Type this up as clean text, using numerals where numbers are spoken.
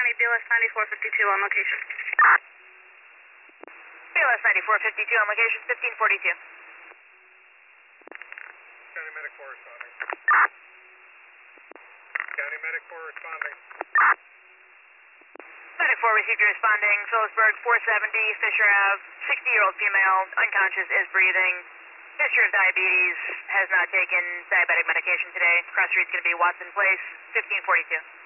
County, BLS 9452 on location. BLS 9452 on location, 1542. County Medic 4 responding. County Medic 4 responding. Medic 4 received your responding. Phillipsburg 470, Fisher Ave, 60-year-old female, unconscious, is breathing. History of diabetes, has not taken diabetic medication today. Cross street's going to be Watson Place, 1542.